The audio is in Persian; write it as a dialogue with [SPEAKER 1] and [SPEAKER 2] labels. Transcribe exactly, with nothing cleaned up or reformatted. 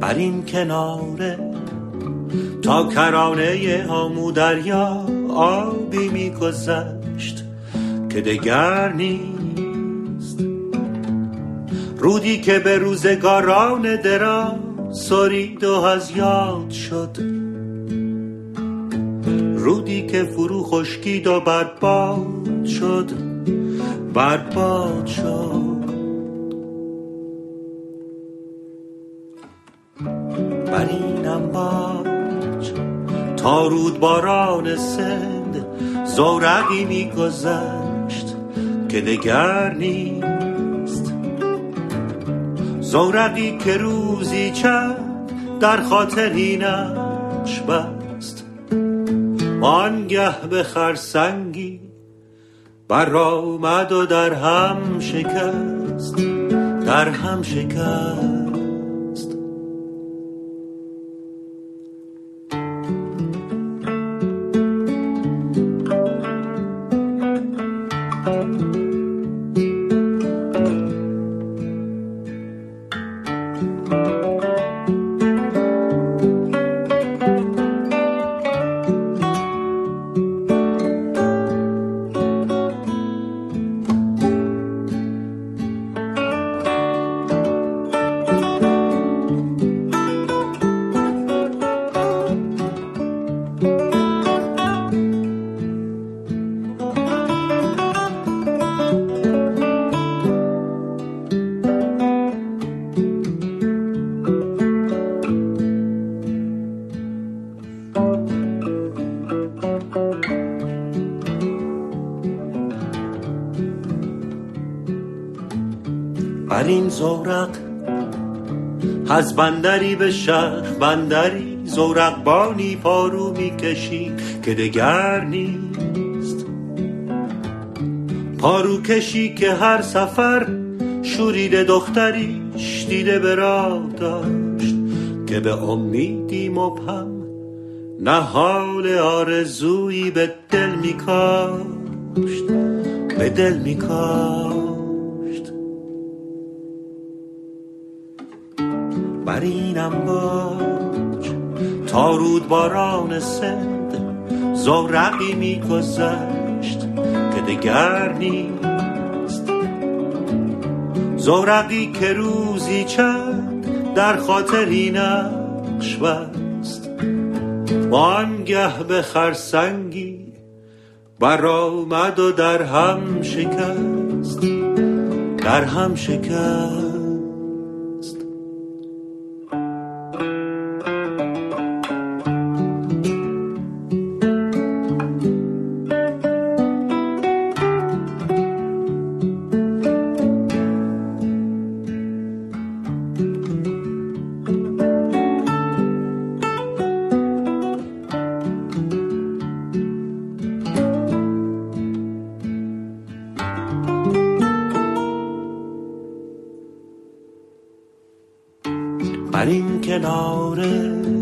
[SPEAKER 1] بر این کناره تا کرانه آمو دریا آبی میگذشت که دگر نیست. رودی که به روزگاران دراز سرید و از یاد شد، رودی که فرو خشکید و برباد شد، برباد شد. بر این امواج تا رود باران سند زورقی میگذشت که دگر نیست. زورقی که روزی چند در خاطر اینش بست، آنگه به خرسنگی بر آمد و در هم شکست، در هم شکست. بر این زورق از بندری به شهر بندری زورقبانی پارو میکشید که دگر نیست. پارو کشی که هر سفر شورید دختریش دیده به راه داشت که به امیدی مبهم نهال آرزویی به دل میکاشت، به دل میکاشت. بر این امواج تا رود باران سند زورقی میگذشت که دگر نیست. زورقی که روزی چند در خاطر اینش بست، وانگه به خرسنگی بر آمد و در هم شکست، در هم شکست. بر این کناره